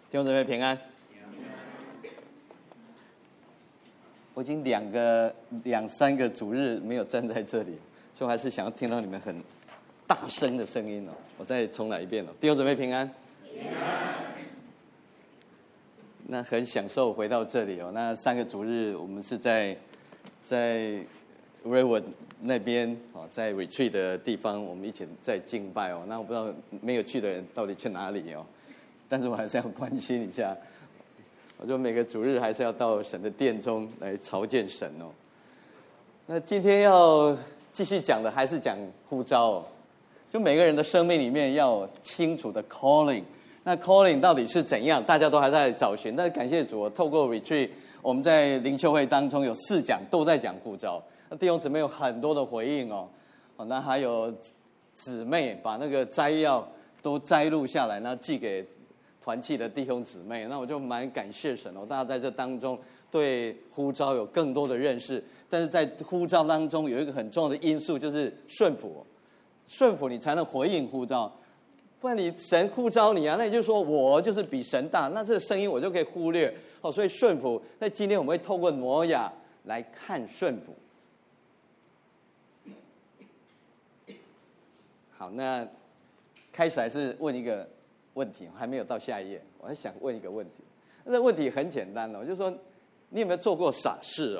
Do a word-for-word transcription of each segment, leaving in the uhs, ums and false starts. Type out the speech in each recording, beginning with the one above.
弟兄姊妹平安。我已经两个两三个主日没有站在这里，所以我还是想要听到你们很大声的声音哦。我再重来一遍哦，弟兄姊妹平安。平安。那很享受回到这里哦。那三个主日我们是在在 Redwood 那边哦，在 retreat 的地方，我们一起在敬拜哦。那我不知道没有去的人到底去哪里哦。但是我还是要关心一下，我说每个主日还是要到神的殿中来朝见神哦。那今天要继续讲的还是讲呼召哦，就每个人的生命里面要有清楚的 calling。那 calling 到底是怎样？大家都还在找寻。但是感谢主，我透过 retreat， 我们在灵修会当中有四讲都在讲呼召。那弟兄姊妹有很多的回应哦。哦，那还有姊妹把那个摘要都摘录下来，那寄给团契的弟兄姊妹，那我就蛮感谢神哦，大家在这当中对呼召有更多的认识。但是在呼召当中有一个很重要的因素，就是顺服，顺服你才能回应呼召，不然你神呼召你啊，那你就说我就是比神大，那这个声音我就可以忽略哦。所以顺服，那今天我们会透过挪亚来看顺服。好，那开始还是问一个问题，还没有到下一页，我还想问一个问题。那这问题很简单哦，就是说你有没有做过傻事哦？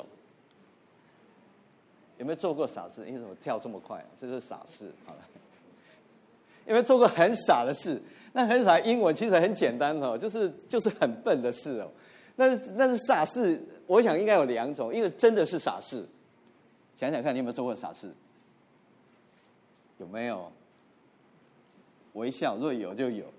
有没有做过傻事？你怎么跳这么快？这是傻事。好了，有没有做过很傻的事？那很傻英文其实很简单哦，就是就是很笨的事哦。那是那是傻事，我想应该有两种，一个真的是傻事，想想看你有没有做过傻事？有没有？微笑，若有就有。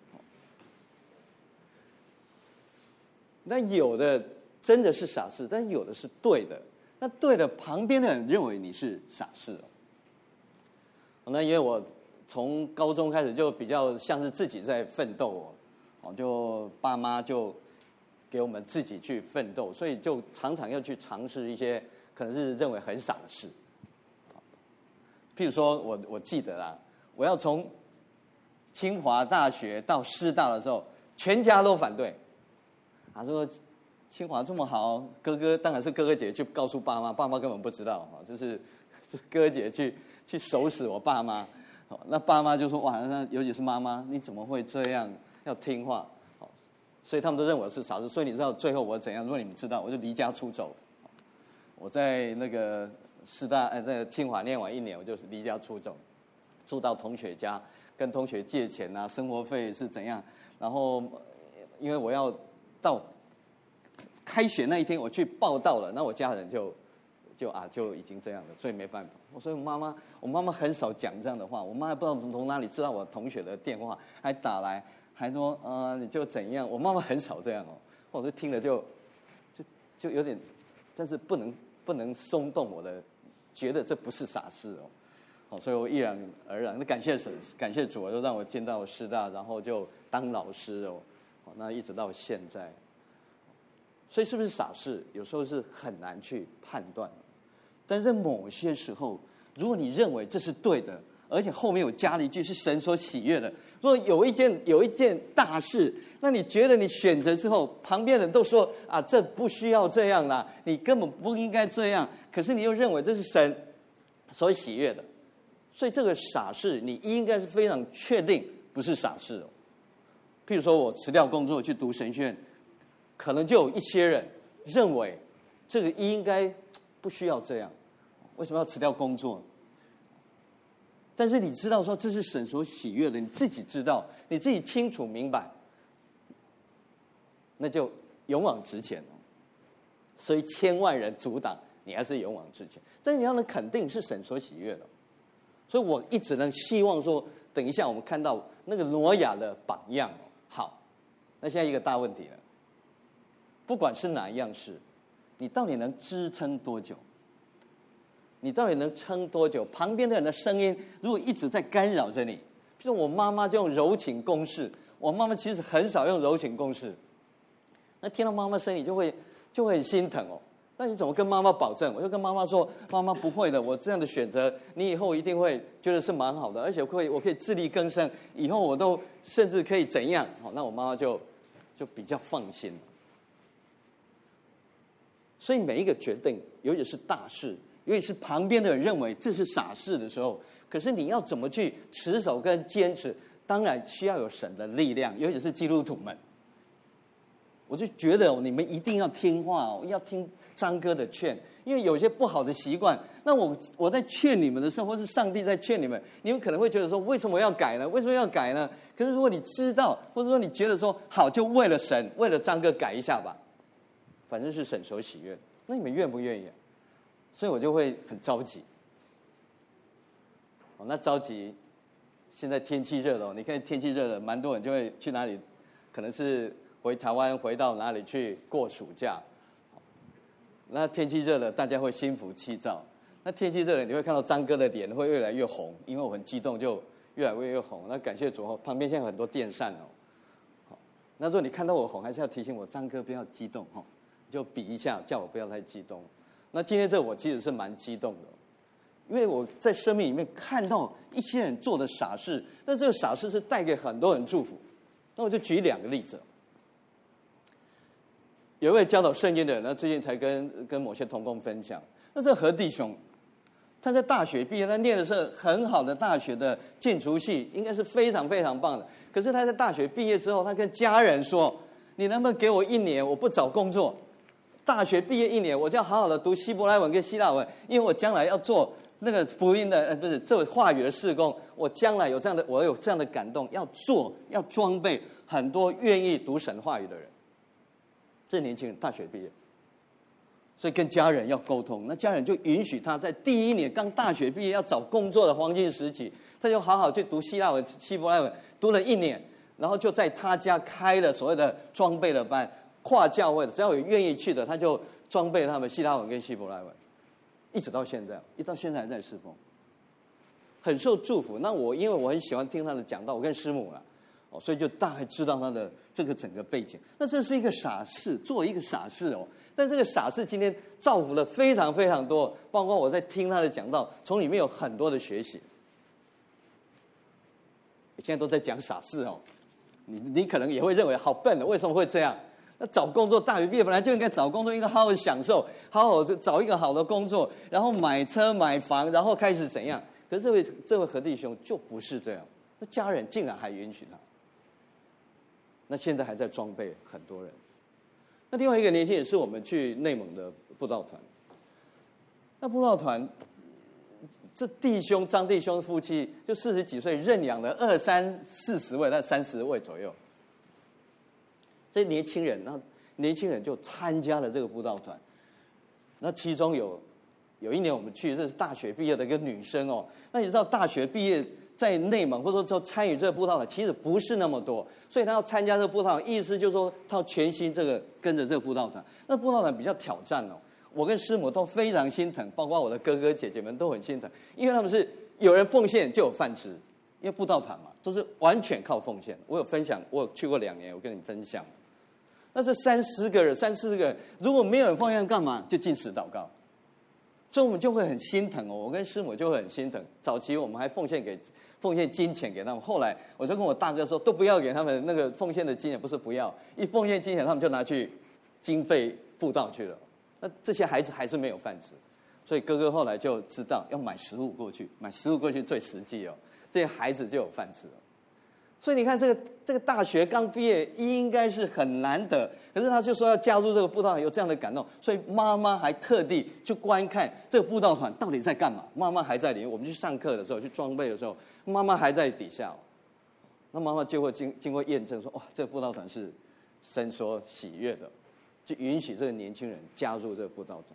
那有的真的是傻事，但有的是对的。那对的，旁边的人认为你是傻事哦。那因为我从高中开始就比较像是自己在奋斗哦，就爸妈就给我们自己去奋斗，所以就常常要去尝试一些可能是认为很傻的事。譬如说我我记得啦，我要从清华大学到师大的时候，全家都反对。他说清华这么好，哥哥当然是哥哥姐去告诉爸妈，爸妈根本不知道，就是哥哥姐去去收拾我爸妈。那爸妈就说哇，那尤其是妈妈，你怎么会这样？要听话。所以他们都认为我是傻子。所以你知道最后我怎样？如果你们知道，我就离家出走。我在那个师大呃在清华念完一年，我就是离家出走，住到同学家，跟同学借钱啊，生活费是怎样。然后因为我要到开学那一天我去报到了，那我家人就就啊就已经这样了，所以没办法。我说我妈妈，我妈妈很少讲这样的话，我妈还不知道从哪里知道我同学的电话，还打来，还说呃你就怎样。我妈妈很少这样哦，我就听了就就就有点，但是不能不能松动我的，觉得这不是傻事哦。好，所以我毅然而然，那感谢神，感谢主，就让我进到师大，然后就当老师哦。那一直到现在，所以是不是傻事？有时候是很难去判断。但是某些时候，如果你认为这是对的，而且后面有加了一句是神所喜悦的，如果有一件有一件大事，那你觉得你选择之后，旁边人都说啊，这不需要这样啦，你根本不应该这样，可是你又认为这是神所喜悦的，所以这个傻事，你应该是非常确定不是傻事哦。譬如说我辞掉工作去读神学院，可能就有一些人认为这个应该不需要这样，为什么要辞掉工作？但是你知道说这是神所喜悦的，你自己知道，你自己清楚明白，那就勇往直前哦。所以千万人阻挡，你还是勇往直前。但是你要能肯定是神所喜悦的，所以我一直能希望说，等一下我们看到那个挪亚的榜样。好，那现在一个大问题了，不管是哪一样事，你到底能支撑多久？你到底能撑多久？旁边的人的声音如果一直在干扰着你，比如我妈妈就用柔情攻势，我妈妈其实很少用柔情攻势，那听到妈妈声音就会就会很心疼哦。那你怎么跟妈妈保证？我就跟妈妈说，妈妈不会的，我这样的选择，你以后一定会觉得是蛮好的，而且会我可以自力更生，以后我都甚至可以怎样？好，那我妈妈就就比较放心了。所以每一个决定，尤其是大事，尤其是旁边的人认为这是傻事的时候，可是你要怎么去持守跟坚持，当然需要有神的力量，尤其是基督徒们。我就觉得你们一定要听话哦，要听张哥的劝，因为有些不好的习惯，那我我在劝你们的时候，或是上帝在劝你们，你们可能会觉得说，为什么要改呢？为什么要改呢？可是如果你知道，或者说你觉得说，好，就为了神，为了张哥改一下吧，反正是神所喜悦，那你们愿不愿意？所以我就会很着急。哦，那着急，现在天气热了，你看天气热了，蛮多人就会去哪里，可能是回台湾，回到哪里去过暑假。那天气热了，大家会心浮气躁。那天气热了，你会看到张哥的脸会越来越红，因为我很激动，就越来越越红。那感谢主哦，旁边现在有很多电扇哦。好，那如果你看到我红，还是要提醒我张哥不要激动哦，就比一下，叫我不要太激动。那今天这我其实是蛮激动的，因为我在生命里面看到一些人做的傻事，但这个傻事是带给很多人祝福。那我就举两个例子。有一位教导圣经的人，那最近才跟跟某些同工分享，那这何弟兄，他在大学毕业，他念的是很好的大学的建筑系，应该是非常非常棒的。可是他在大学毕业之后，他跟家人说：“你能不能给我一年，我不找工作？大学毕业一年，我就要好好的读希伯来文跟希腊文，因为我将来要做那个福音的，呃，不是这话语的事工。我将来有这样的，我有这样的感动，要做，要装备很多愿意读神话语的人。”这年轻人大学毕业，所以跟家人要沟通，那家人就允许他在第一年刚大学毕业要找工作的黄金时期，他就好好去读希腊文、希伯来文，读了一年，然后就在他家开了所谓的装备的班，跨教会的，只要有愿意去的，他就装备他们希腊文跟希伯来文，一直到现在，一直到现在还在侍奉，很受祝福。那我因为我很喜欢听他的讲道，我跟师母了。哦，所以就大概知道他的这个整个背景。那这是一个傻事，做一个傻事哦。但这个傻事今天造福了非常非常多，包括我在听他的讲道，从里面有很多的学习。现在都在讲傻事哦，你你可能也会认为好笨的，为什么会这样？那找工作，大学毕业本来就应该找工作，应该好好享受，好好找一个好的工作，然后买车买房，然后开始怎样？可是这位这位何弟兄就不是这样，那家人竟然还允许他。那现在还在装备很多人。那另外一个年轻人是我们去内蒙的布道团。那布道团，这弟兄张弟兄夫妻就四十几岁，认养了二三四十位，那三十位左右。这年轻人，那年轻人就参加了这个布道团。那其中有有一年我们去，这是大学毕业的一个女生哦。那你知道大学毕业在内蒙或者说参与这个布道团，其实不是那么多，所以他要参加这个布道团，意思就是说他要全心这个跟着这个布道团。那布道团比较挑战哦，我跟师母都非常心疼，包括我的哥哥姐姐们都很心疼，因为他们是有人奉献就有饭吃，因为布道团嘛都是完全靠奉献。我有分享，我有去过两年，我跟你分享。那这三十个人、三四十个人，如果没有人奉献干嘛？就禁食祷告。所以我们就会很心疼哦，我跟师母就会很心疼。早期我们还奉献给奉献金钱给他们，后来我就跟我大哥说，都不要给他们那个奉献的金钱，不是不要，一奉献金钱他们就拿去经费布道去了。那这些孩子还是没有饭吃，所以哥哥后来就知道要买食物过去，买食物过去最实际哦，这些孩子就有饭吃了。所以你看，这个这个大学刚毕业，应该是很难得，可是他就说要加入这个布道团，有这样的感动，所以妈妈还特地去观看这个布道团到底在干嘛。妈妈还在里面，我们去上课的时候，去装备的时候，妈妈还在底下。那妈妈就会经经过验证说，哇，这个布道团是神所喜悦的，就允许这个年轻人加入这个布道团。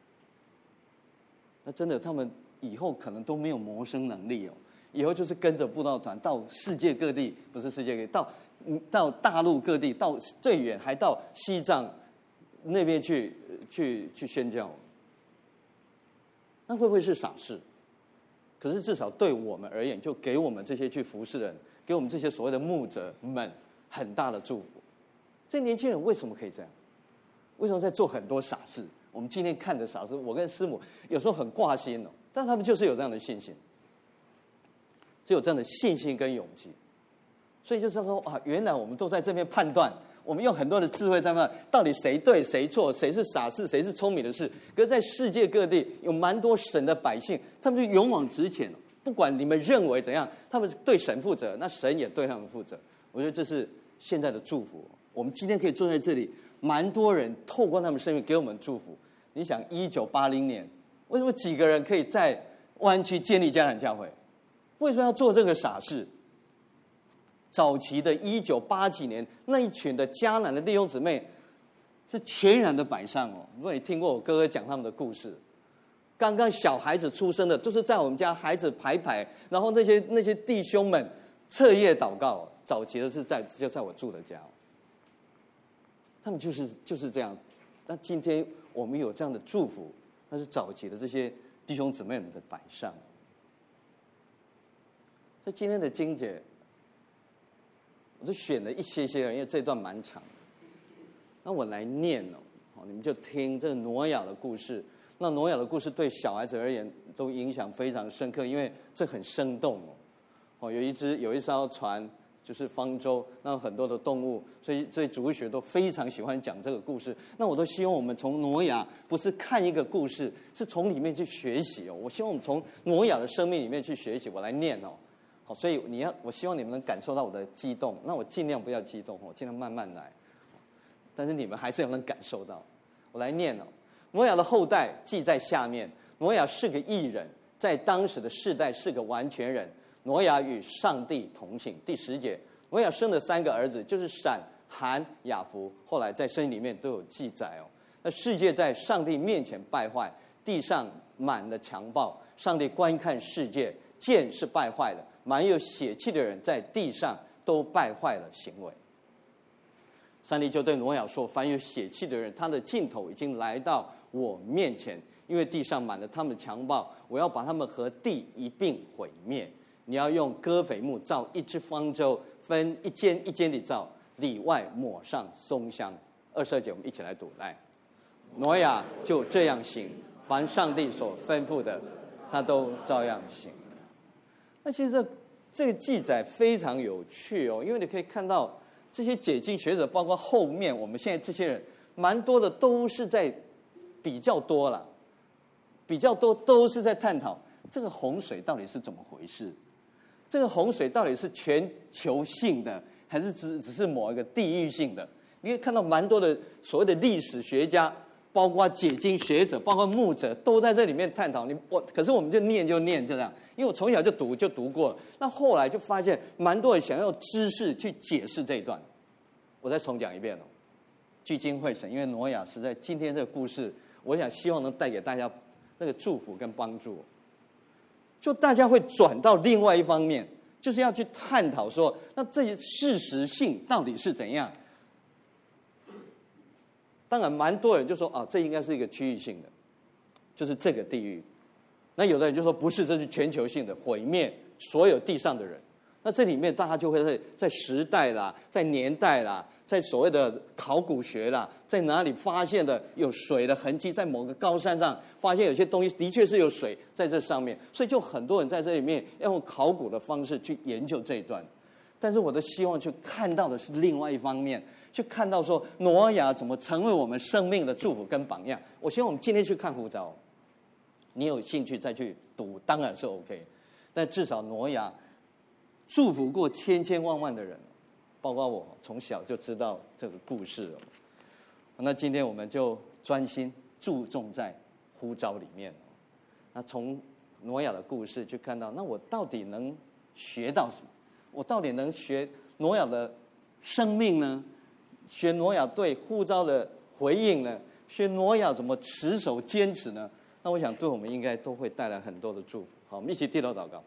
那真的，他们以后可能都没有谋生能力哦。以后就是跟着布道团到世界各地，不是世界各地，到到大陆各地，到最远还到西藏那边去去去宣教。那会不会是傻事？可是至少对我们而言，就给我们这些去服侍人，给我们这些所谓的牧者们很大的祝福。这年轻人为什么可以这样？为什么在做很多傻事？我们今天看的傻事，我跟师母有时候很挂心哦，但他们就是有这样的信心。就有这样的信心跟勇气， 所以就是说啊，原来我们都在这边判断，我们用很多的智慧在判断，到底谁对谁错，谁是傻事，谁是聪明的事。可是在世界各地有蛮多神的百姓，他们就勇往直前，不管你们认为怎样，他们对神负责，那神也对他们负责。我觉得这是现在的祝福。我们今天可以坐在这里，蛮多人透过他们生命给我们祝福。你想，一九八零年，为什么几个人可以在湾区建立迦南教会？为什么要做这个傻事？早期的一九八几年，那一群的迦南的弟兄姊妹是全然的摆上哦。如果你听过我哥哥讲他们的故事，刚刚小孩子出生的，就是在我们家孩子排排，然后那些那些弟兄们彻夜祷告。早期的是在就在我住的家，他们就是就是这样。那今天我们有这样的祝福，那是早期的这些弟兄姊妹们的摆上。所以今天的经节，我就选了一些些，因为这段蛮长的。那我来念哦，你们就听这个挪亚的故事。那挪亚的故事对小孩子而言都影响非常深刻，因为这很生动哦。哦，有一只有一艘船，就是方舟，那很多的动物，所以所以主日学都非常喜欢讲这个故事。那我都希望我们从挪亚不是看一个故事，是从里面去学习哦。我希望我们从挪亚的生命里面去学习。我来念哦。好，所以你要，我希望你们能感受到我的激动。那我尽量不要激动，我尽量慢慢来。但是你们还是要能感受到。我来念哦。挪亚的后代记在下面。挪亚是个义人，在当时的世代是个完全人。挪亚与上帝同行。第十节，挪亚生了三个儿子，就是闪、含、雅弗。后来在圣经里面都有记载哦。那世界在上帝面前败坏，地上满了强暴。上帝观看世界，见是败坏了。满有血气的人在地上都败坏了行为。上帝就对挪亚说：凡有血气的人，他的尽头已经来到我面前，因为地上满了他们的强暴，我要把他们和地一并毁灭。你要用戈斐木造一只方舟，分一间一间地造，里外抹上松香。二十二节我们一起来读。来，挪亚就这样行，凡上帝所吩咐的，他都照样行。那其实这这个记载非常有趣哦，因为你可以看到这些解经学者，包括后面我们现在这些人，蛮多的都是在比较多了，比较多都是在探讨这个洪水到底是怎么回事，这个洪水到底是全球性的，还是只只是某一个地域性的？你可以看到蛮多的所谓的历史学家，包括解经学者，包括牧者，都在这里面探讨。你我可是我们就念就念这样，因为我从小就读就读过了。那后来就发现，蛮多人想要知识去解释这一段。我再重讲一遍哦，聚精会神，因为挪亚实在今天这个故事，我想希望能带给大家那个祝福跟帮助。就大家会转到另外一方面，就是要去探讨说，那这些事实性到底是怎样？当然，蛮多人就说啊，这应该是一个区域性的，就是这个地域。那有的人就说不是，这是全球性的，毁灭所有地上的人。那这里面大家就会在在时代啦，在年代啦，在所谓的考古学啦，在哪里发现的有水的痕迹，在某个高山上发现有些东西的确是有水在这上面，所以就很多人在这里面要用考古的方式去研究这一段。但是我的希望去看到的是另外一方面，去看到说挪亚怎么成为我们生命的祝福跟榜样。我希望我们今天去看呼召，你有兴趣再去读当然是 OK， 但至少挪亚祝福过千千万万的人，包括我从小就知道这个故事了。那今天我们就专心注重在呼召里面。那从挪亚的故事去看到，那我到底能学到什么？我到底能学挪亚的生命呢？学挪亚对呼召的回应呢？学挪亚怎么持守坚持呢？那我想对我们应该都会带来很多的祝福。好，我们一起低头祷告。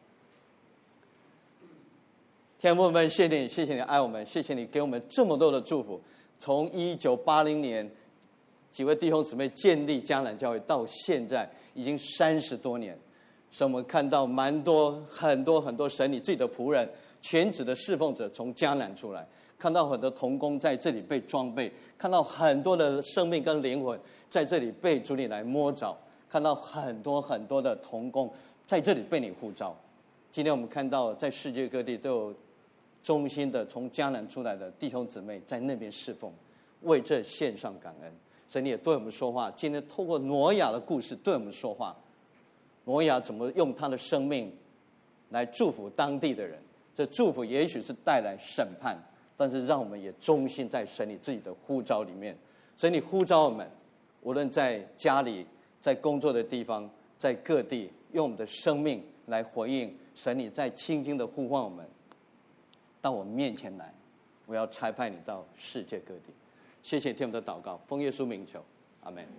天父们，谢谢你，谢谢你爱我们，谢谢你给我们这么多的祝福。从一九八零年几位弟兄姊妹建立迦南教会到现在，已经三十多年，使我们看到蛮多很多很多神你自己的仆人，全职的侍奉者从迦南出来，看到很多同工在这里被装备，看到很多的生命跟灵魂在这里被主你来摸着，看到很多很多的同工在这里被你呼召。今天我们看到在世界各地都有衷心的从迦南出来的弟兄姊妹在那边侍奉，为这献上感恩。神你也对我们说话，今天透过挪亚的故事对我们说话。挪亚怎么用他的生命来祝福当地的人？这祝福也许是带来审判，但是让我们也忠心在神你自己的呼召里面。神你呼召我们，无论在家里、在工作的地方、在各地，用我们的生命来回应神你在轻轻的呼唤我们，到我们面前来，我要差派你到世界各地。谢谢听我们的祷告，奉耶稣名求，阿们。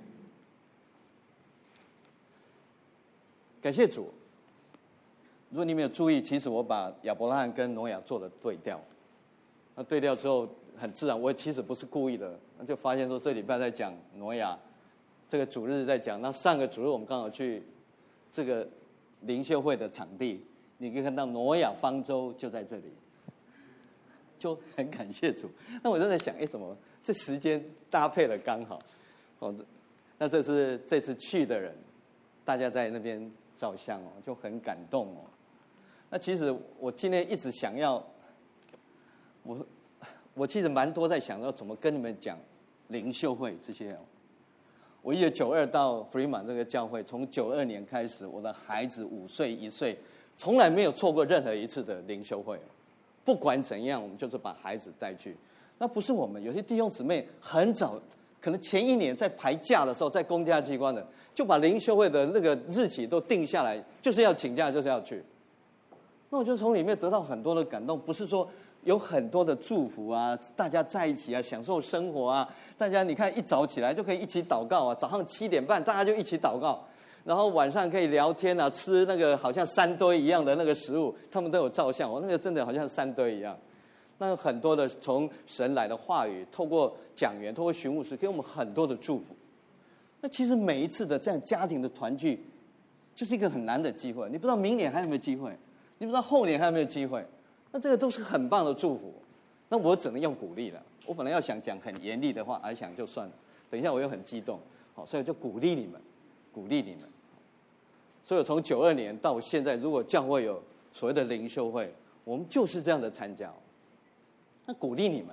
感谢主。如果你没有注意，其实我把亚伯拉罕跟挪亚做了对调。那对调之后，很自然，我其实不是故意的，那就发现说这礼拜在讲挪亚，这个主日在讲。那上个主日我们刚好去这个灵修会的场地，你可以看到挪亚方舟就在这里，就很感谢主。那我就在想，哎，怎么这时间搭配了刚好？哦，那这是这次去的人，大家在那边照相哦，就很感动哦。那其实我今天一直想要，我我其实蛮多在想要怎么跟你们讲灵修会这些哦。我一九九二到 Fremont 这个教会，从九二年开始，我的孩子五岁一岁，从来没有错过任何一次的灵修会。不管怎样，我们就是把孩子带去。那不是我们，有些弟兄姊妹很早，可能前一年在排假的时候，在公家机关的，就把灵修会的那个日期都定下来，就是要请假，就是要去。那我就从里面得到很多的感动，不是说有很多的祝福啊，大家在一起啊，享受生活啊，大家你看一早起来就可以一起祷告啊，早上七点半大家就一起祷告，然后晚上可以聊天啊，吃那个好像三堆一样的那个食物，他们都有照相，我那个真的好像三堆一样。那很多的从神来的话语，透过讲员，透过巡牧师，给我们很多的祝福。那其实每一次的这样家庭的团聚，就是一个很难的机会。你不知道明年还有没有机会，你不知道后年还有没有机会。那这个都是很棒的祝福。那我只能用鼓励了。我本来要想讲很严厉的话，还想就算了。等一下我又很激动，好，所以就鼓励你们，鼓励你们。所以我从九二年到现在，如果教会有所谓的灵修会，我们就是这样的参加。那鼓励你们，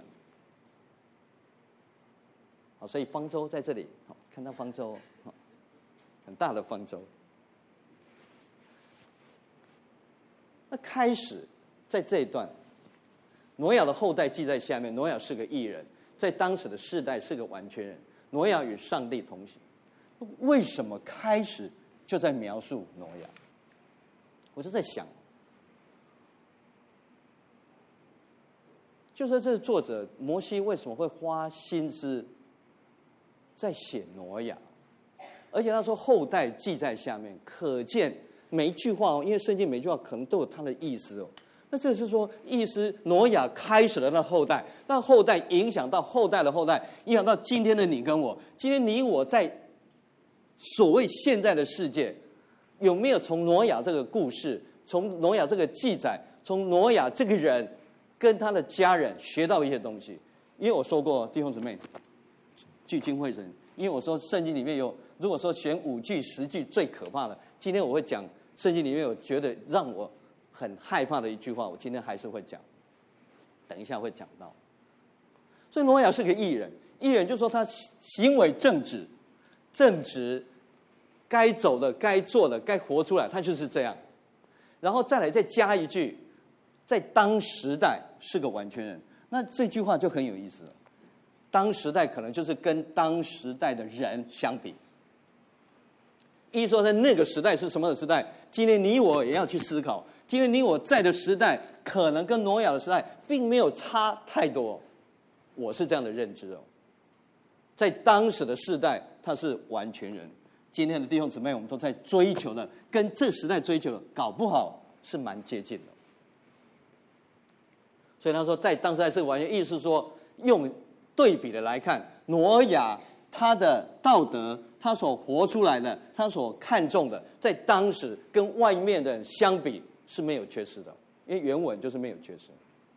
好，所以方舟在这里，好，看到方舟，好，很大的方舟。那开始在这一段，挪亚的后代记在下面。挪亚是个义人，在当时的世代是个完全人。挪亚与上帝同行。为什么开始就在描述挪亚？我就在想。就是这作者摩西为什么会花心思在写挪亚，而且他说后代记在下面，可见每一句话哦，因为圣经每一句话可能都有它的意思哦。那这是说，意思挪亚开始了那后代，那后代影响到后代的后代，影响到今天的你跟我。今天你我在所谓现在的世界，有没有从挪亚这个故事，从挪亚这个记载，从挪亚这个人？跟他的家人学到一些东西，因为我说过弟兄姊妹，聚精会神。因为我说圣经里面有，如果说选五句十句最可怕的，今天我会讲圣经里面有觉得让我很害怕的一句话，我今天还是会讲，等一下会讲到。所以挪亚是个义人，义人就说他行为正直，正直，该走的、该做的、该活出来，他就是这样。然后再来再加一句。在当时代是个完全人，那这句话就很有意思了。当时代可能就是跟当时代的人相比，意思说在那个时代是什么的时代？今天你我也要去思考，今天你我在的时代，可能跟挪亚的时代并没有差太多。我是这样的认知哦。在当时的世代，他是完全人。今天的弟兄姊妹，我们都在追求的，跟这时代追求的，搞不好是蛮接近的。所以他说，在当时代是完全，意思是说，用对比的来看，挪亚他的道德，他所活出来的，他所看重的，在当时跟外面的人相比是没有缺失的，因为原文就是没有缺失。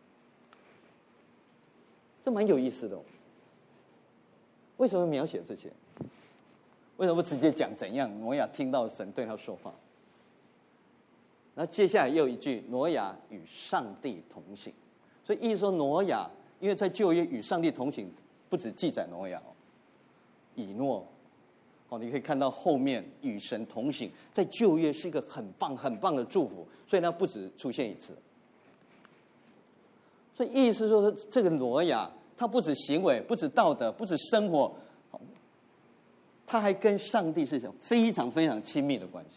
这蛮有意思的哦。为什么描写这些？为什么不直接讲怎样挪亚听到神对他说话？然后接下来又一句，挪亚与上帝同行。 所以意思说挪亚，因为在旧约与上帝同行，不只记载挪亚，以诺，哦，你可以看到后面与神同行，在旧约是一个很棒很棒的祝福，所以它不止出现一次。所以意思说，这个挪亚，他不止行为，不止道德，不止生活，他还跟上帝是非常非常亲密的关系。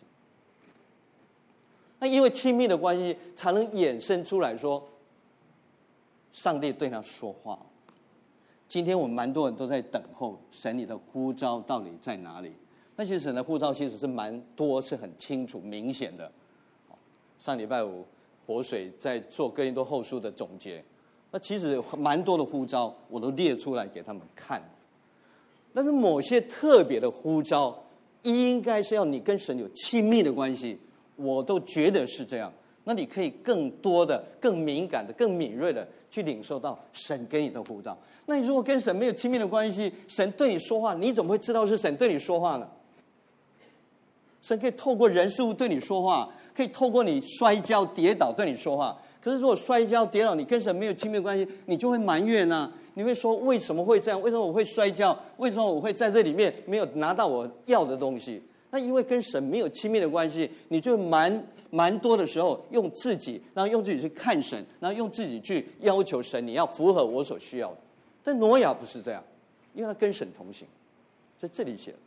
那因为亲密的关系，才能衍生出来说，上帝对他说话。今天我们蛮多人都在等候神你的呼召到底在哪里？那其实神的呼召其实是蛮多，是很清楚明显的。上礼拜五活水在做哥林多后书的总结，那其实蛮多的呼召我都列出来给他们看。但是某些特别的呼召，应该是要你跟神有亲密的关系，我都觉得是这样。那你可以更多的、更敏感的、更敏锐的去领受到神给你的呼召。那你如果跟神没有亲密的关系，神对你说话，你怎么会知道是神对你说话呢？神可以透过人事物对你说话，可以透过你摔跤跌倒对你说话。可是如果摔跤跌倒，你跟神没有亲密的关系，你就会埋怨啊，你会说为什么会这样？为什么我会摔跤？为什么我会在这里面没有拿到我要的东西？那因为跟神没有亲密的关系，你就蛮蛮多的时候用自己，然后用自己去看神，然后用自己去要求神，你要符合我所需要的。但挪亚不是这样，因为他跟神同行，在这里写了。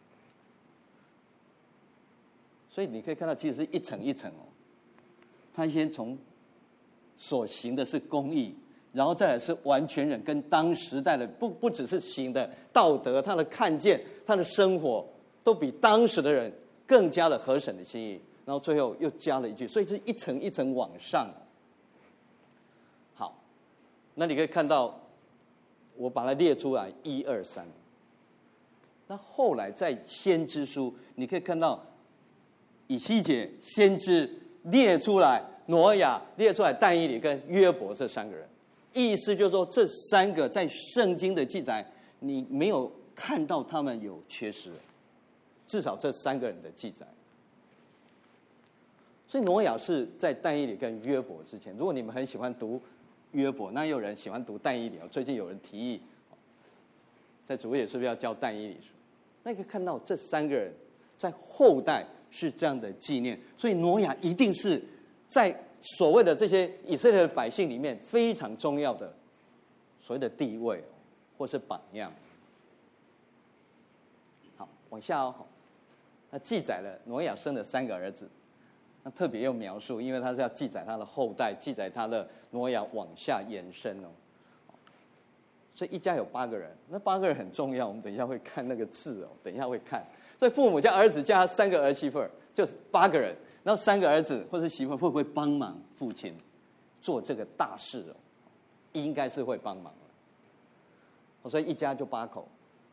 所以你可以看到，其实是一层一层哦。他先从所行的是公义，然后再来是完全人，跟当时代的不不只是行的道德，他的看见，他的生活。都比当时的人更加的合神的心意，然后最后又加了一句，所以是一层一层往上。好，那你可以看到，我把它列出来，一二三。那后来在先知书，你可以看到以西结先知列出来，挪亚列出来，但以理跟约伯这三个人，意思就是说，这三个在圣经的记载，你没有看到他们有缺失。至少这三个人的记载，所以挪亚是在但以理跟约伯之前。如果你们很喜欢读约伯，那也有人喜欢读但以理。最近有人提议，在主页是不是要教但以理书？那可以看到这三个人在后代是这样的纪念，所以挪亚一定是在所谓的这些以色列的百姓里面非常重要的所谓的地位或是榜样。好，往下哦。那记载了挪亚生了三个儿子，那特别又描述，因为他是要记载他的后代，记载他的挪亚往下延伸哦。所以一家有八个人，那八个人很重要，我们等一下会看那个字哦，等一下会看。所以父母加儿子加三个儿媳妇儿，就是八个人。然后三个儿子或者媳妇儿会不会帮忙父亲做这个大事哦？应该是会帮忙的。所以一家就八口。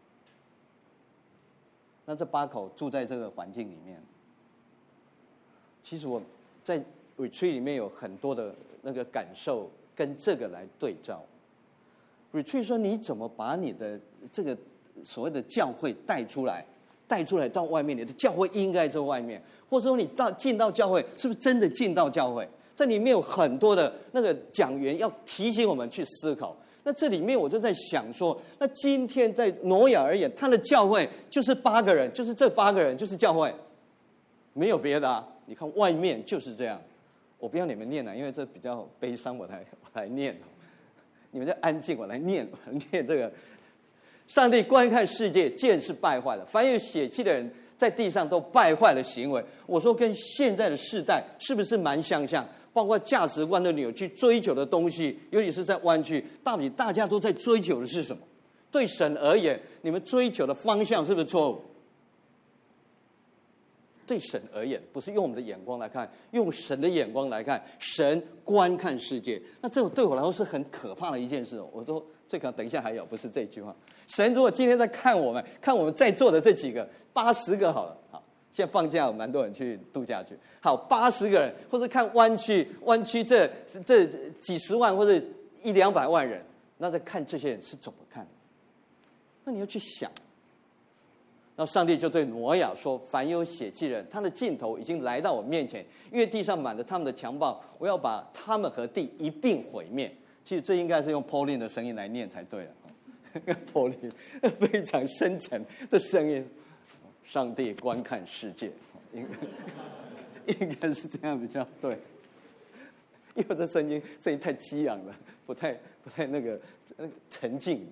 那这八口住在这个环境里面，其实我在 retreat 里面有很多的那个感受跟这个来对照。retreat 说你怎么把你的这个所谓的教会带出来，带出来到外面，你的教会应该在外面，或者说你到进到教会，是不是真的进到教会？在里面有很多的那个讲员要提醒我们去思考。那这里面我就在想说，那今天在挪亚而言，他的教会就是八个人，就是这八个人就是教会，没有别的啊。你看外面就是这样，我不要你们念了，因为这比较悲伤，我来我来念。你们就安静，我来念，我来念这个。上帝观看世界，见是败坏了，凡有血气的人在地上都败坏了行为。我说跟现在的世代是不是蛮相像？包括价值观的扭曲，追求的东西，尤其是在湾区，到底大家都在追求的是什么？对神而言，你们追求的方向是不是错误？对神而言，不是用我们的眼光来看，用神的眼光来看，神观看世界。那这对我来说是很可怕的一件事。我说这个等一下还有，不是这句话。神如果今天在看我们，看我们在座的这几个八十个好了，好。现在放假有蛮多人去度假去，好八十个人，或者看湾区，湾区这这几十万或者一两百万人，那在看这些人是怎么看的？那你要去想。然后上帝就对挪亚说：“凡有血气人，他的尽头已经来到我面前，因为地上满了他们的强暴，我要把他们和地一并毁灭。 其实这应该是用 Pauline 的声音来念才对了。Pauline 非常深沉的声音，上帝观看世界，应该应该是这样比较对。因为这声音声音太激昂了，不太不太那个那个沉静。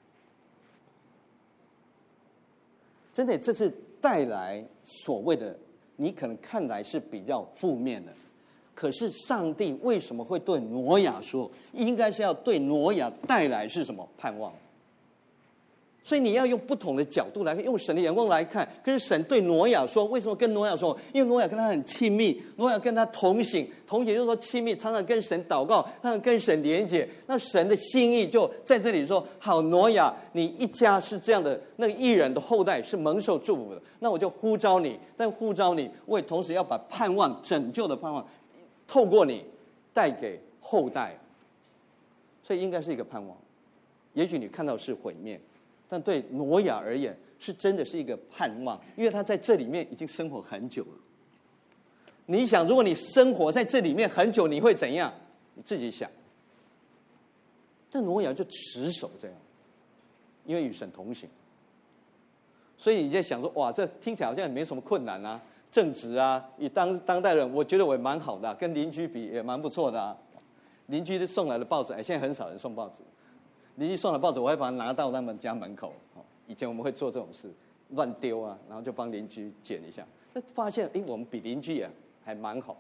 真的，这是带来所谓的你可能看来是比较负面的，可是上帝为什么会对挪亚说？应该是要对挪亚带来是什么盼望？所以你要用不同的角度来看，用神的眼光来看。可是神对挪亚说，为什么跟挪亚说？因为挪亚跟他很亲密，挪亚跟他同行，同行就是说亲密，常常跟神祷告，常常跟神连结。那神的心意就在这里说：好，挪亚，你一家是这样的，那个义人的后代是蒙受祝福的，那我就呼召你，但呼召你，我也同时要把盼望、拯救的盼望，透过你带给后代。所以应该是一个盼望。也许你看到是毁灭。但对挪亚而言，是真的是一个盼望，因为他在这里面已经生活很久了。你想，如果你生活在这里面很久，你会怎样？你自己想。但挪亚就持守这样，因为与神同行。所以你在想说，哇，这听起来好像也没什么困难啊，正直啊，以当当代人，我觉得我也蛮好的、啊，跟邻居比也蛮不错的啊。邻居送来的报纸，哎，现在很少人送报纸。邻居送了报纸，我会把它拿到他们家门口。以前我们会做这种事，乱丢啊，然后就帮邻居捡一下。那发现，哎，我们比邻居也还蛮好，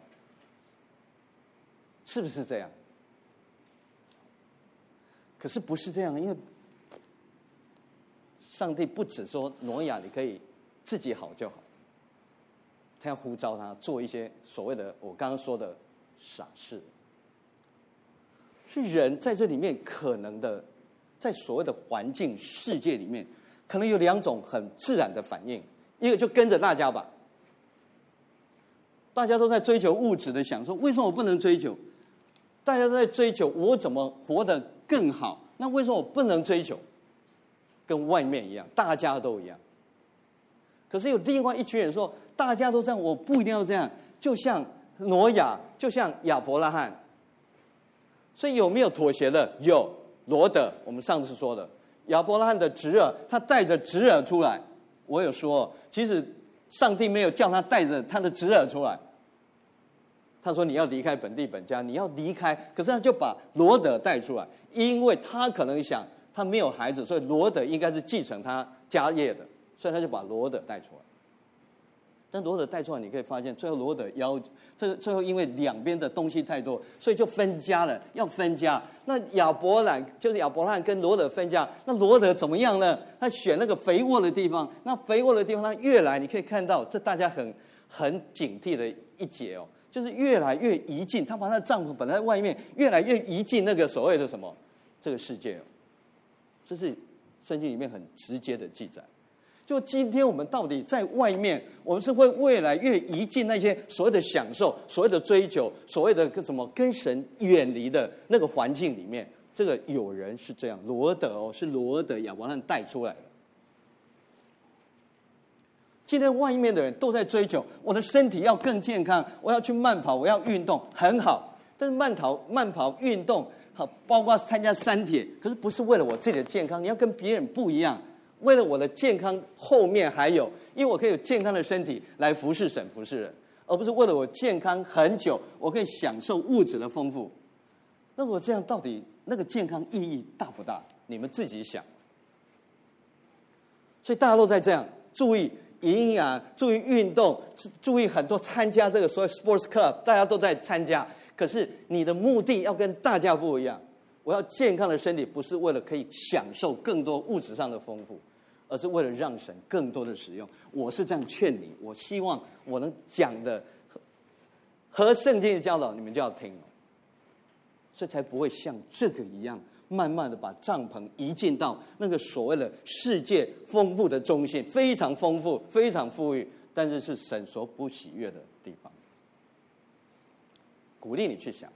是不是这样？可是不是这样，因为上帝不只说挪亚你可以自己好就好，他要呼召他做一些所谓的我刚刚说的傻事。是人在这里面可能的。在所谓的环境世界里面，可能有两种很自然的反应，一个就跟着大家吧，大家都在追求物质的享受，为什么我不能追求？大家都在追求我怎么活得更好，那为什么我不能追求？跟外面一样，大家都一样。可是有另外一群人说，大家都这样，我不一定要这样，就像挪亚，就像亚伯拉罕。所以有没有妥协的？有。罗德，我们上次说的亚伯拉罕的侄儿，他带着侄儿出来。我有说，其实上帝没有叫他带着他的侄儿出来。他说你要离开本地本家，你要离开。可是他就把罗德带出来，因为他可能想他没有孩子，所以罗德应该是继承他家业的，所以他就把罗德带出来。但罗德带出来，你可以发现，最后罗德要这最后因为两边的东西太多，所以就分家了，要分家。那亚伯兰就是亚伯拉罕跟罗德分家，那罗德怎么样呢？他选那个肥沃的地方，那肥沃的地方，他越来你可以看到，这大家很很警惕的一节哦，就是越来越移近，他把他的帐篷本来在外面，越来越移近那个所谓的什么这个世界哦，这是圣经里面很直接的记载。就今天我们到底在外面，我们是会越来越移近那些所谓的享受、所谓的追求、所谓的什么跟神远离的那个环境里面。这个有人是这样，罗德哦，是罗德亚伯拉罕带出来的。今天外面的人都在追求我的身体要更健康，我要去慢跑，我要运动，很好。但是慢跑、慢跑运动好，包括参加三铁，可是不是为了我自己的健康，你要跟别人不一样。为了我的健康，后面还有，因为我可以有健康的身体来服侍神、服侍人，而不是为了我健康很久，我可以享受物质的丰富。那我这样到底那个健康意义大不大？你们自己想。所以大家都在这样注意营养，注意运动，注意很多参加这个所谓 sports club， 大家都在参加。可是你的目的要跟大家不一样。我要健康的身体，不是为了可以享受更多物质上的丰富，而是为了让神更多的使用。我是这样劝你，我希望我能讲的和圣经的教导，你们就要听，所以才不会像这个一样，慢慢的把帐篷移进到那个所谓的世界丰富的中心，非常丰富，非常富裕，但是是神所不喜悦的地方。鼓励你去想。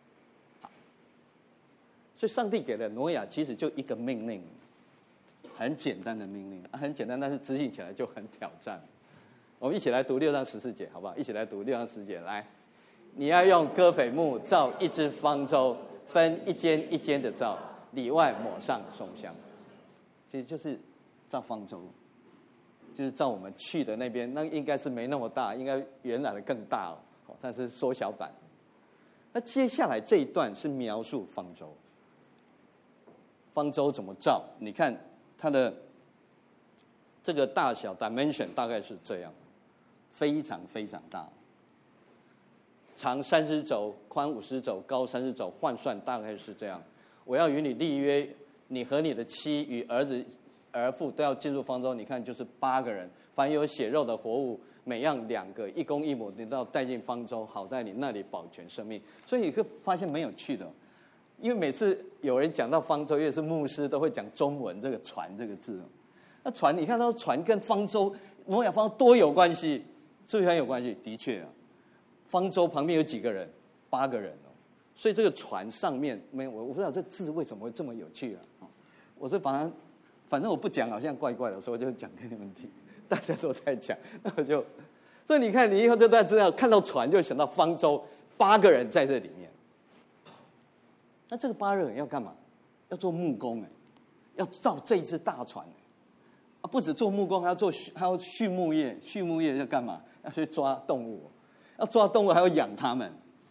所以上帝给了挪亚其实就一个命令，很简单的命令，啊、很简单，但是执行起来就很挑战。我们一起来读六章十四节，好不好？一起来读六章十四节。来，你要用戈斐木造一只方舟， 分一间一间的造，里外抹上松香。其实就是造方舟，就是照我们去的那边，那应该是没那么大，应该原来的更大哦，但是缩小版。那接下来这一段是描述方舟，方舟怎么造？你看它的这个大小 dimension 大概是这样，非常非常大，长三十肘，宽五十肘，高三十肘，换算大概是这样。我要与你立约，你和你的妻与儿子儿妇都要进入方舟。你看，就是八个人，凡有血肉的活物，每样两个，一公一母，你都要带进方舟，好在你那里保全生命。所以你会发现蛮有趣的，因为每次有人讲到方舟，也是牧师都会讲中文这个船这个字。那船，你看到船跟方舟、挪亚方舟多有关系，是不是很有关系？的确啊，方舟旁边有几个人？八个人哦。所以这个船上面没我我不知道这字为什么会这么有趣啊！我是把它，反正我不讲好像怪怪的，所以我就讲给你们听。大家都在讲，那我就，所以你看，你以后就大家知道，看到船就想到方舟，八个人在这里面。那这个八个人要干嘛？要做木工哎，要造这一只大船哎。啊，不止做木工，还要做还要畜牧业，畜牧业要干嘛？要去抓动物，要抓动物还要养它们。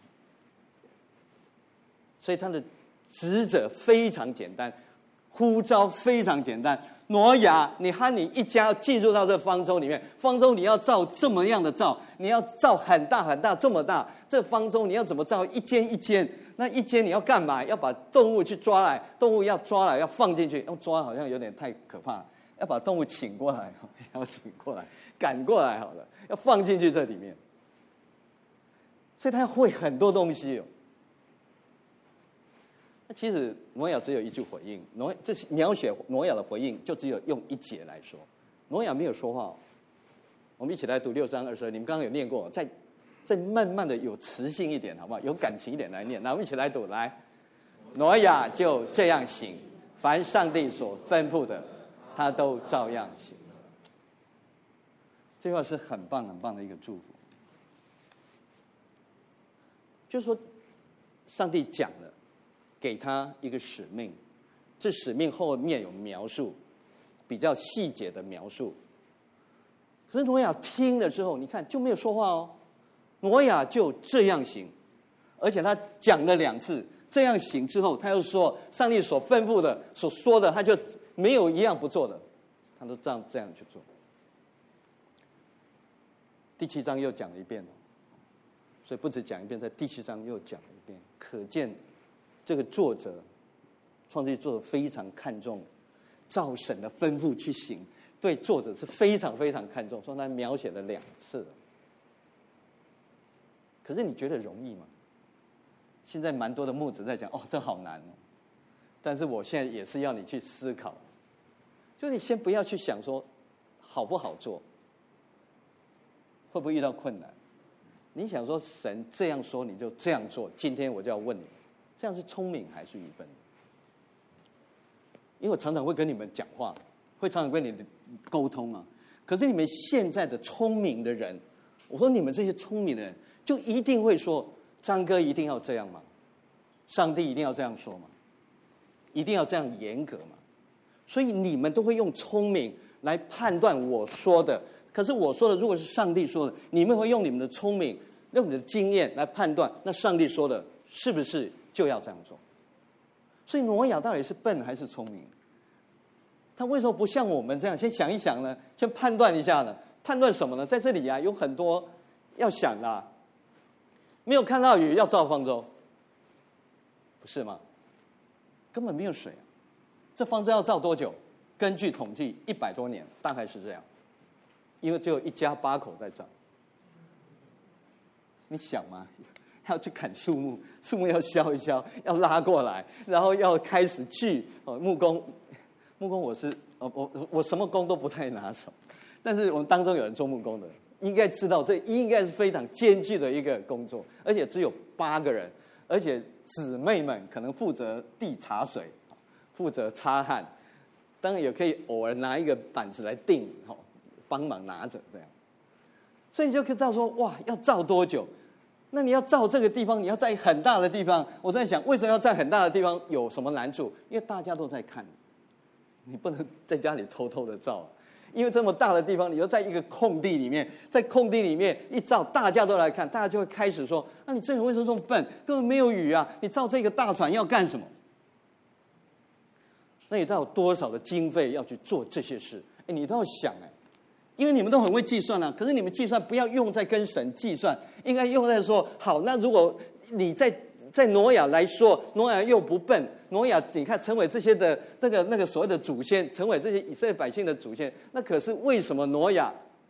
所以他的职责非常简单，呼召非常简单。挪亚，你和你一家进入到这方舟里面，方舟你要造这么样的造，你要造很大很大这么大，这方舟你要怎么造？一间一间，那一间你要干嘛？要把动物去抓来，动物要抓来，要放进去，用抓好像有点太可怕了，要把动物请过来，要请过来，赶过来好了，要放进去这里面。所以他会很多东西哦。那其实挪亚只有一句回应，挪这描写挪亚的回应就只有用一节来说，挪亚没有说话哦。我们一起来读六章二十二，你们刚刚有念过，再再慢慢的有磁性一点，好不好？有感情一点来念。那我们一起来读，来，挪亚就这样行，凡上帝所吩咐的，他都照样行。这句话是很棒很棒的一个祝福，就是说，上帝讲了。给他一个使命，这使命后面有描述，比较细节的描述。可是挪亚听了之后，你看就没有说话哦。挪亚就这样行，而且他讲了两次，这样行之后，他又说上帝所吩咐的、所说的，他就没有一样不做的，他都这样这样去做。第七章又讲了一遍，所以不止讲一遍，在第七章又讲了一遍，可见。这个作者，创世记作者非常看重照神的吩咐去行，对作者是非常非常看重，说他描写了两次了。可是你觉得容易吗？现在蛮多的牧者在讲，哦，这好难哦。但是我现在也是要你去思考，就你先不要去想说好不好做，会不会遇到困难？你想说神这样说，你就这样做。今天我就要问你。这样是聪明还是愚笨？因为我常常会跟你们讲话，会常常跟你们沟通啊。可是你们现在的聪明的人，我说你们这些聪明的人，就一定会说：张哥一定要这样吗？上帝一定要这样说吗？一定要这样严格吗？所以你们都会用聪明来判断我说的。可是我说的如果是上帝说的，你们会用你们的聪明、用你的经验来判断，那上帝说的是不是？就要这样做，所以挪亚到底是笨还是聪明？他为什么不像我们这样先想一想呢？先判断一下呢？判断什么呢？在这里啊，有很多要想的、啊。没有看到雨要造方舟，不是吗？根本没有水啊！这方舟要造多久？根据统计，一百多年，大概是这样。因为只有一家八口在造，你想吗？要去砍树木，树木要削一削，要拉过来，然后要开始锯。哦，木工，木工我是，哦，我我什么工都不太拿手，但是我们当中有人做木工的，应该知道这应该是非常艰巨的一个工作，而且只有八个人，而且姊妹们可能负责递茶水，负责擦汗，当然也可以偶尔拿一个板子来钉，哦，帮忙拿着这样。所以你就可以知道说，哇，要造多久？ 那你要造这个地方，你要在很大的地方。我在想，为什么要在很大的地方？有什么难处？因为大家都在看，你不能在家里偷偷的造。因为这么大的地方，你又在一个空地里面，在空地里面一造，大家都来看，大家就会开始说：那、啊、你这人为什么这么笨？根本没有雨啊！你造这个大船要干什么？那你到底有多少的经费要去做这些事？哎，你都要想哎，因为你们都很会计算啊。可是你们计算不要用在跟神计算，应该用在说：好，那如果你在在挪亚来说，挪亚又不笨，挪亚你看成为这些的那个那个所谓的祖先，成为这些以色列百姓的祖先，那可是为什么挪亚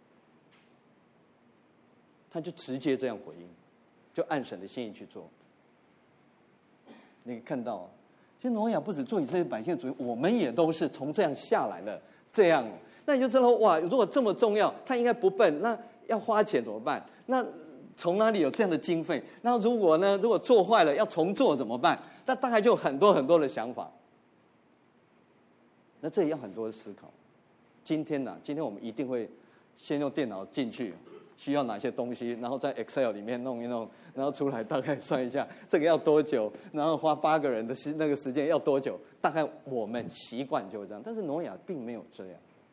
他就直接这样回应，就按神的心意去做？你可以看到，其实挪亚不止做以色列百姓的祖先，我们也都是从这样下来的。这样，那你就知道哇，如果这么重要，他应该不笨，那要花钱怎么办？那从哪里有这样的经费？那如果呢？如果做坏了要重做怎么办？那大概就有很多很多的想法。那这也要很多的思考。今天呢、啊，今天我们一定会先用电脑进去，需要哪些东西，然后在 Excel 里面弄一弄，然后出来大概算一下这个要多久，然后花八个人的时那个时间要多久？大概我们习惯就会这样，但是挪亚并没有这样。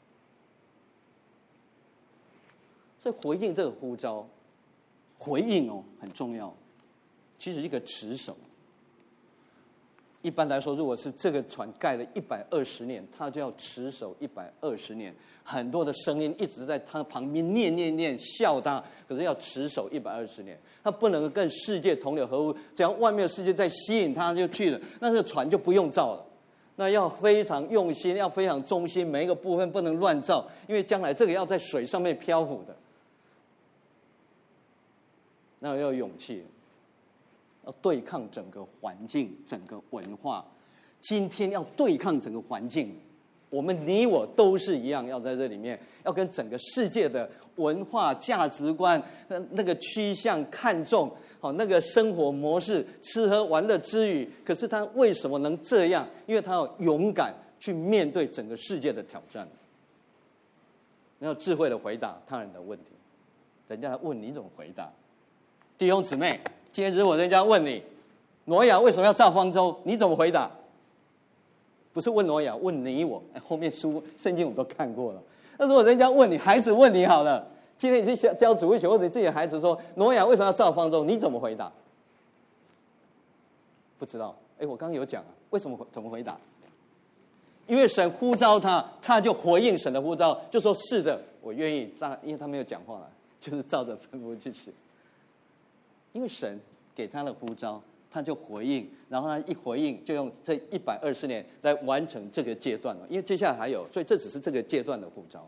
所以回应这个呼召。回应哦很重要，其实一个持守。一般来说，如果是这个船盖了一百二十年，它就要持守一百二十年。很多的声音一直在它旁边念念念笑它，可是要持守一百二十年，它不能跟世界同流合污。只要外面的世界在吸引它就去了，那这个船就不用造了。那要非常用心，要非常忠心，每一个部分不能乱造，因为将来这个要在水上面漂浮的。那要有勇气，要对抗整个环境、整个文化。今天要对抗整个环境，我们你我都是一样，要在这里面，要跟整个世界的文化价值观、那个趋向看重，好那个生活模式、吃喝玩乐之余，可是他为什么能这样？因为他要勇敢去面对整个世界的挑战，要智慧的回答他人的问题。人家来问你怎么回答？弟兄姊妹，今天如果人家问你，挪亚为什么要造方舟，你怎么回答？不是问挪亚，问你我。哎，后面书圣经我都看过了。那如果人家问你，孩子问你好了，今天你去教主日学，或者自己的孩子说，挪亚为什么要造方舟，你怎么回答？不知道。哎，我刚刚有讲啊，为什么怎么回答？因为神呼召他，他就回应神的呼召，就说是的，我愿意。但因为他没有讲话了，就是照着吩咐去写。因为神给他的呼召，他就回应，然后他一回应，就用这一百二十年来完成这个阶段了。因为接下来还有，所以这只是这个阶段的呼召。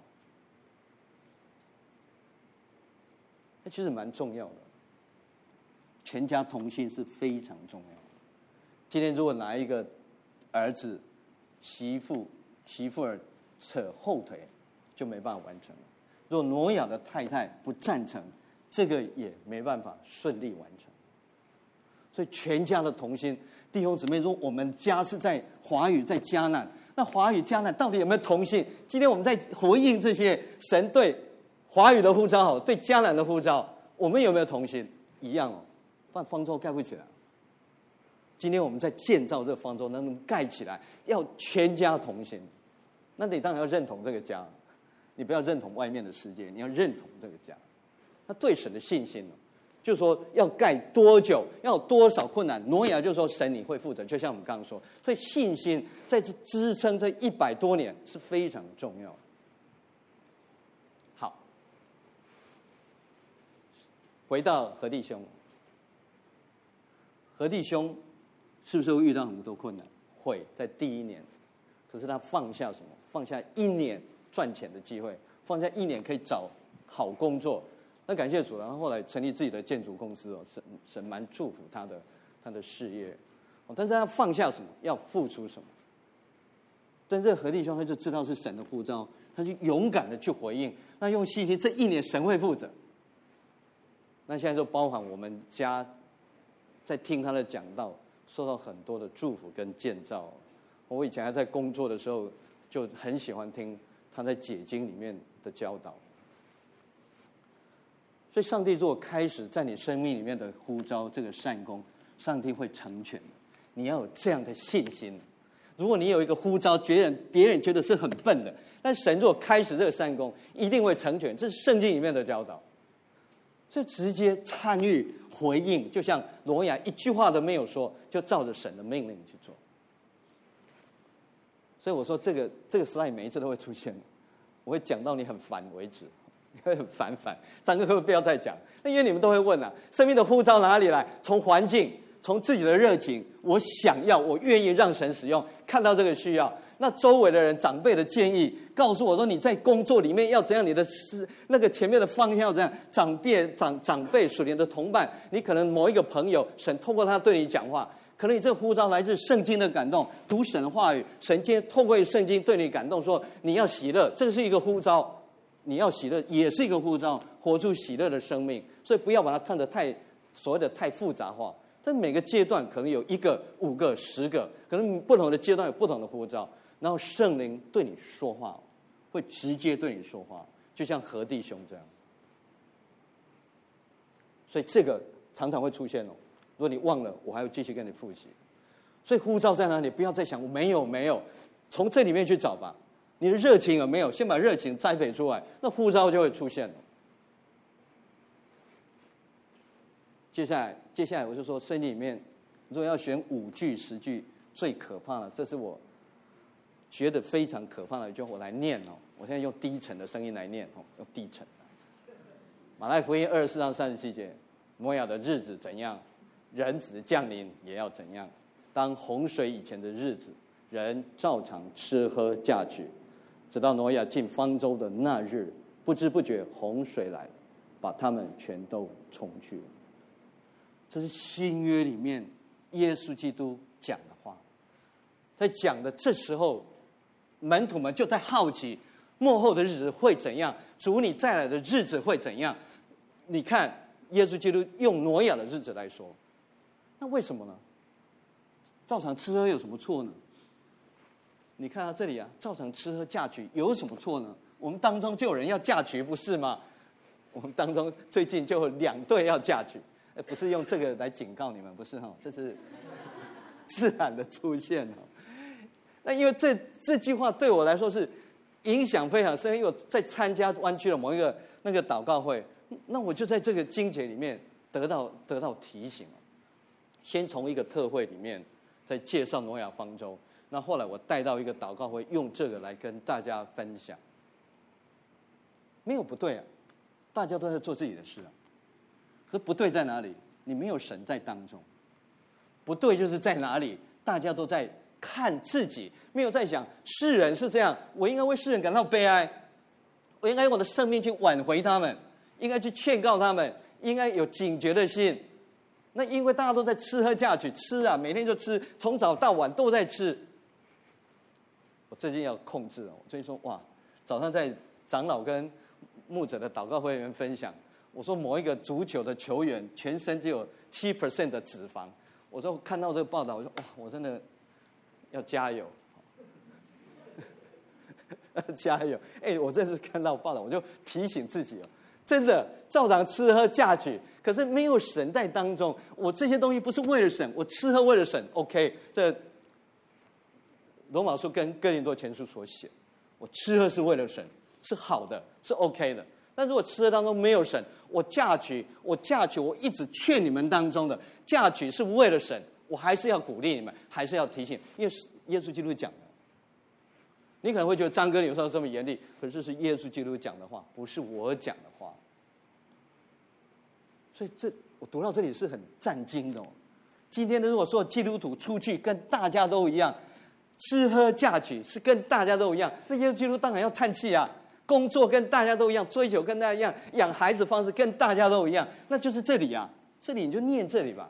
那其实蛮重要的，全家同心是非常重要的。今天如果哪一个儿子、媳妇、媳妇儿扯后腿，就没办法完成了。如果挪亚的太太不赞成，这个也没办法顺利完成。所以全家的同心，弟兄姊妹，如果我们家是在华语在迦南，那华语迦南到底有没有同心？今天我们在回应这些神对华语的呼召，好，对迦南的呼召，我们有没有同心？一样哦，不然方舟盖不起来。今天我们在建造这个方舟，能不能盖起来？要全家同心，那你当然要认同这个家，你不要认同外面的世界，你要认同这个家。那对神的信心呢？就是说要盖多久，要有多少困难，挪亚就说神你会负责，就像我们刚刚说，所以信心在这支撑这一百多年是非常重要的。好，回到何弟兄，何弟兄是不是会遇到很多困难？会在第一年，可是他放下什么？放下一年赚钱的机会，放下一年可以找好工作。那感谢主，然后后来成立自己的建筑公司哦，神神蛮祝福他的他的事业，哦，但是他放下什么，要付出什么。但这何弟兄他就知道是神的呼召，他就勇敢的去回应，那用信心，这一年神会负责。那现在就包含我们家在听他的讲道，受到很多的祝福跟建造。我以前还在工作的时候，就很喜欢听他在解经里面的教导。 所以上帝如果开始在你生命里面的呼召这个善功，上帝会成全的。你要有这样的信心。如果你有一个呼召，别人别人觉得是很笨的，但神如果开始这个善功，一定会成全。这是圣经里面的教导。所以直接参与回应，就像挪亚一句话都没有说，就照着神的命令去做。所以我说这个这个 slide 每一次都会出现，我会讲到你很烦为止，你会很烦烦。张哥可不可以不要再讲？那因为你们都会问啊，生命的呼召哪里来？从环境，从自己的热情，我想要，我愿意让神使用，看到这个需要。那周围的人、长辈的建议，告诉我说你在工作里面要怎样，你的那个前面的方向要怎样。长辈、长长辈、属灵的同伴，你可能某一个朋友，神透过他对你讲话，可能你这个呼召来自圣经的感动，读神话语，神今天透过圣经对你感动，说你要喜乐，这是一个呼召，你要喜乐也是一个呼召，活出喜乐的生命。所以不要把它看得太所谓的太复杂化。但每个阶段可能有一个、五个、十个，可能不同的阶段有不同的呼召。然后圣灵对你说话，会直接对你说话，就像何弟兄这样。所以这个常常会出现哦。如果你忘了，我还要继续跟你复习。所以呼召在哪里？不要再想我没有没有，从这里面去找吧。你的热情有没有？先把热情栽培出来，那呼召就会出现了。接下来，接下来我就说，圣经里面如果要选五句、十句最可怕的，这是我觉得非常可怕的，就我来念哦。我现在用低沉的声音来念哦，用低沉。马太福音二十四章三十七节，挪亚的日子怎样，人子降临也要怎样。当洪水以前的日子，人照常吃喝嫁娶，直到挪亚进方舟的那日，不知不觉洪水来了，把他们全都冲去了。这是新约里面耶稣基督讲的话，在讲的这时候，门徒们就在好奇末后的日子会怎样，主你再来的日子会怎样。你看耶稣基督用挪亚的日子来说，那为什么呢？照常吃喝有什么错呢？你看到这里啊，照常吃喝嫁娶有什么错呢？我们当中就有人要嫁娶，不是吗？我们当中最近就有两对要嫁娶，不是用这个来警告你们，不是哈，这是自然的出现哈。那因为这这句话对我来说是影响非常深，因为我在参加湾区的某一个那个祷告会，那我就在这个经节里面得到得到提醒。先从一个特会里面在介绍挪亚方舟，那后来我带到一个祷告会，用这个来跟大家分享。没有不对啊，大家都在做自己的事啊。可是不对在哪里？你没有神在当中。不对就是在哪里？大家都在看自己，没有在想世人是这样，我应该为世人感到悲哀，我应该用我的生命去挽回他们，应该去劝告他们，应该有警觉的心。那因为大家都在吃喝嫁娶，吃啊，每天就吃，从早到晚都在吃。我最近要控制哦，我最近说哇，早上在长老跟牧者的祷告会里面分享，我说某一个足球的球员全身只有七 percent 的脂肪，我说看到这个报道，我说哇，我真的要加油，加油！哎、欸，我这次看到报道，我就提醒自己哦，真的照常吃喝嫁娶，可是没有神在当中。我这些东西不是为了神，我吃喝为了神。OK， 这罗马书跟哥林多前书所写，我吃喝是为了神，是好的，是 OK 的。但如果吃喝当中没有神，我嫁娶，我嫁娶，我一直劝你们当中的嫁娶是为了神，我还是要鼓励你们，还是要提醒，因为耶稣基督讲的。你可能会觉得张哥有时候这么严厉，可是是耶稣基督讲的话，不是我讲的话。所以这我读到这里是很战惊的哦。今天的如果说基督徒出去跟大家都一样，吃喝嫁娶是跟大家都一样，那耶稣基督当然要叹气啊。工作跟大家都一样，追求跟大家一样，养孩子方式跟大家都一样，那就是这里啊，这里你就念这里吧。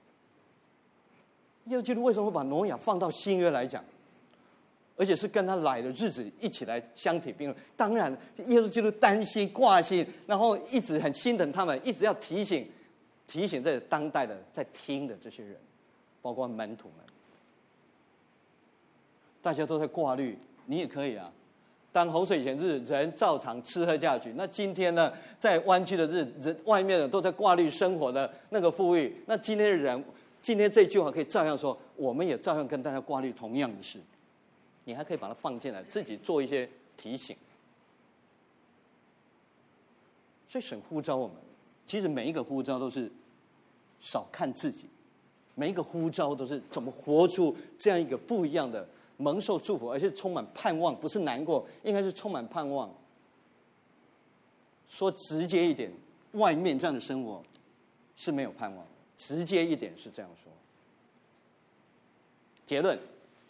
耶稣基督为什么会把挪亚放到新约来讲？而且是跟他来的日子一起来相提并论。当然，耶稣基督担心、挂心，然后一直很心疼他们，一直要提醒、提醒这当代的在听的这些人，包括门徒们，大家都在挂虑，你也可以啊。 当洪水前日，人照常吃喝嫁娶。那今天呢，在湾区的日，人外面的都在挂虑生活的那个富裕。那今天的人，今天这句话可以照样说，我们也照样跟大家挂虑同样的事。你还可以把它放进来，自己做一些提醒。所以神呼召我们，其实每一个呼召都是少看自己，每一个呼召都是怎么活出这样一个不一样的蒙受祝福，而且充满盼望，不是难过，应该是充满盼望。说直接一点，外面这样的生活是没有盼望的，直接一点是这样说。结论：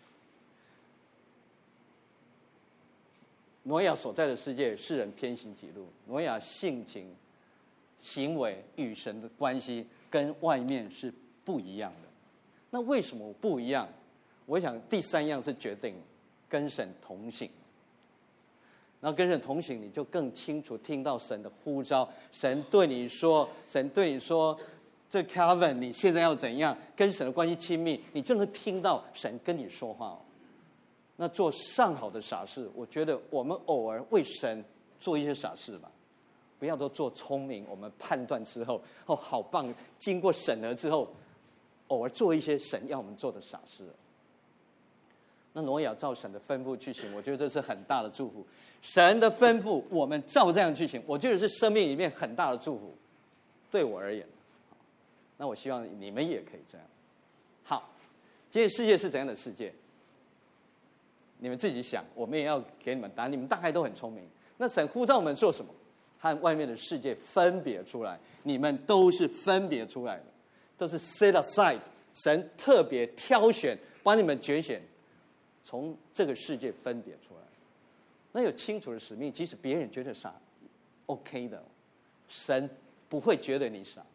挪亚所在的世界，世人偏行己路。挪亚性情、行为与神的关系跟外面是不一样的。那为什么不一样？我想第三样是决定跟神同行。然后跟神同行，你就更清楚听到神的呼召。神对你说，神对你说，这 Calvin 你现在要怎样跟神的关系亲密，你就能听到神跟你说话哦。那做上好的傻事，我觉得我们偶尔为神做一些傻事吧，不要都做聪明。我们判断之后，哦，好棒！经过审核之后，偶尔做一些神要我们做的傻事。那挪亚照神的吩咐去行，我觉得这是很大的祝福。神的吩咐，我们照这样去行，我觉得是生命里面很大的祝福。对我而言，那我希望你们也可以这样。好，今天世界是怎样的世界？你们自己想，我们也要给你们答案。你们大概都很聪明。那神呼召我们做什么？和外面的世界分别出来。你们都是分别出来的，都是 set aside。神特别挑选，帮你们拣选，从这个世界分别出来。那有清楚的使命，即使别人觉得傻 ，OK 的，神不会觉得你傻。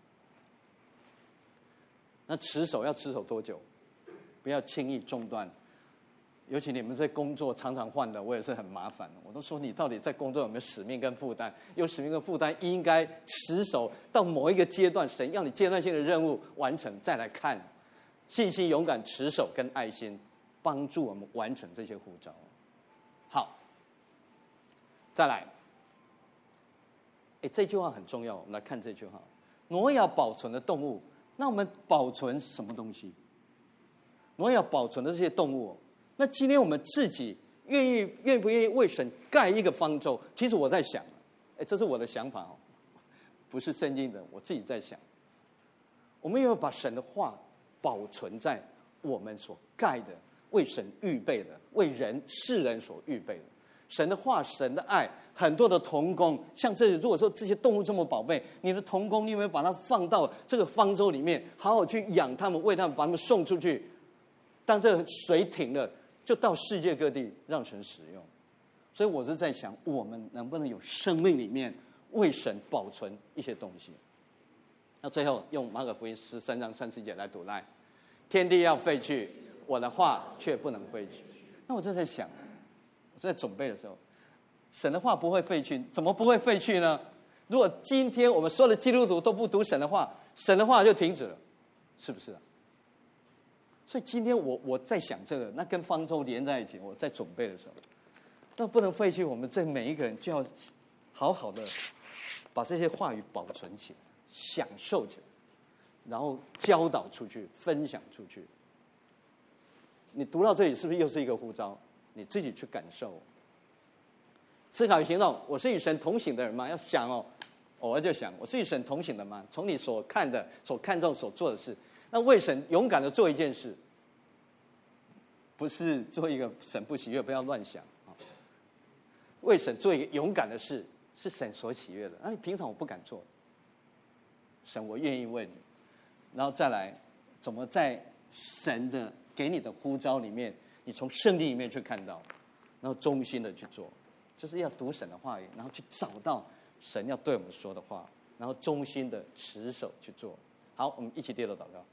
那持守要持守多久？不要轻易中断。尤其你们在工作常常换的，我也是很麻烦。我都说你到底在工作有没有使命跟负担？有使命跟负担，应该持守到某一个阶段，神要你阶段性的任务完成，再来看。信心、勇敢、持守跟爱心，帮助我们完成这些呼召。好，再来。哎，这句话很重要，我们来看这句话：挪亚保存的动物，那我们保存什么东西？挪亚保存的这些动物。那今天我们自己愿意愿不愿意为神盖一个方舟？其实我在想，哎，这是我的想法哦，不是圣经的，我自己在想，我们要把神的话保存在我们所盖的、为神预备的、为人世人所预备的神的话、神的爱，很多的同工，像这里，如果说这些动物这么宝贝，你的同工，你有没有把它放到这个方舟里面，好好去养它们，为它们把它们送出去？当这水停了，就到世界各地让神使用。所以我是在想，我们能不能有生命里面为神保存一些东西？那最后用马可福音十三章三十节来读来：天地要废去，我的话却不能废去。那我就在想，我在准备的时候，神的话不会废去，怎么不会废去呢？如果今天我们所有的基督徒都不读神的话，神的话就停止了，是不是啊？所以今天我我在想这个，那跟方舟连在一起。我在准备的时候，那不能废去，我们这每一个人就要好好的把这些话语保存起来，享受起来，然后教导出去，分享出去。你读到这里，是不是又是一个呼召？你自己去感受。思考与行动，我是与神同行的人吗？要想哦，偶尔就想，我是与神同行的吗？从你所看的、所看重、所做的事。那为神勇敢的做一件事，不是做一个神不喜悦，不要乱想啊。为神做一个勇敢的事，是神所喜悦的。那你平常我不敢做，神我愿意为你。然后再来，怎么在神的给你的呼召里面，你从圣经里面去看到，然后忠心的去做，就是要读神的话语，然后去找到神要对我们说的话，然后忠心的持守去做。好，我们一起低头祷告。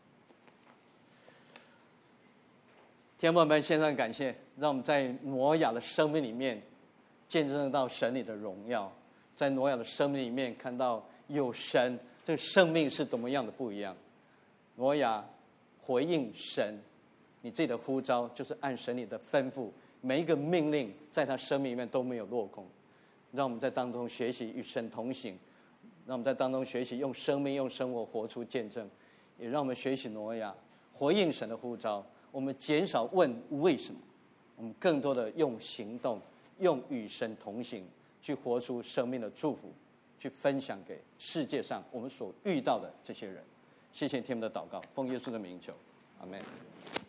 天父们，献上感谢，让我们在挪亚的生命里面见证到神你的荣耀，在挪亚的生命里面看到有神，这个生命是多么样的不一样。挪亚回应神你自己的呼召，就是按神你的吩咐， 每一个命令在他生命里面都没有落空。让我们在当中学习与神同行，让我们在当中学习用生命、用生活活出见证，也让我们学习挪亚回应神的呼召。我们减少问为什么，我们更多的用行动，用与神同行，去活出生命的祝福，去分享给世界上我们所遇到的这些人。谢谢天父的祷告，奉耶稣的名求，阿们。